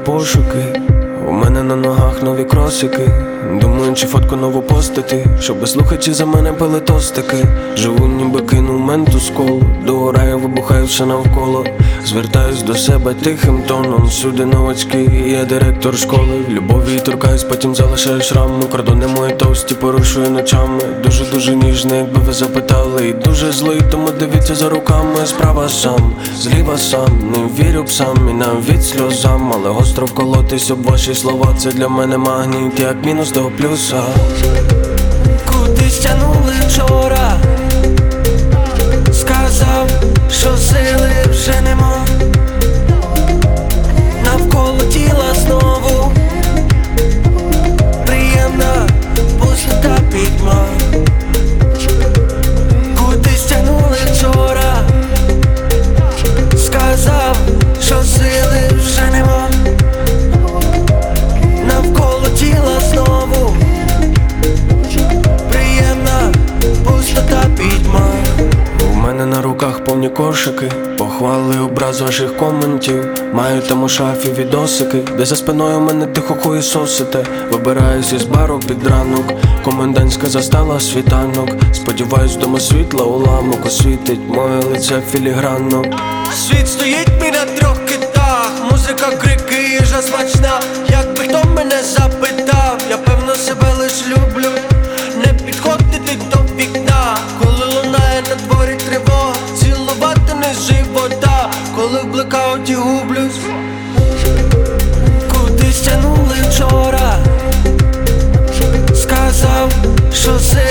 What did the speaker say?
пошуки. У мене на ногах нові кросики. Думаю, чи фотку нову постити, щоби слухачі за мене пили тостики. Живу, ніби кинув менту з колу. Догораю, вибухаю все навколо. Звертаюсь до себе тихим тоном. Всюди новачки, я директор школи. В любові торкаюсь, потім залишаю шрами. Кордони мої товсті, порушую ночами. Дуже ніжний, якби ви запитали. І дуже злий, тому дивіться за руками. Справа сам, зліва сам, не вірю псам і навіть сльозам. Але гостро вколотись об ваші слова, це для мене магніт, як мінус до плюса. Кудись тянули вчора, сказав, що сили вже нема. Навколо тіла знову приємна пустота, пітьма. Кудись тянули вчора, сказав, що сили вже нема. Навколо тіла знову приємна пустота, пітьма. У мене на руках повні кошики, похвали, образ ваших коментів. Маю там у шафі відосики, де за спиною мене тихо хуєсосите. Вибираюсь із бару під ранок, комендантська застала світанок. Сподіваюсь, дома світла уламок освітить моє лице філігранно. Світ стоїть мій на трьох китах, музика, крики, їжа смачна. Якби хто мене запитав, я певно себе лиш люблю. Не підходити до вікна, коли лунає на дворі тривога. Цілувати не з живота, коли в блекауті гублюсь. Кудись тянули вчора, сказав, що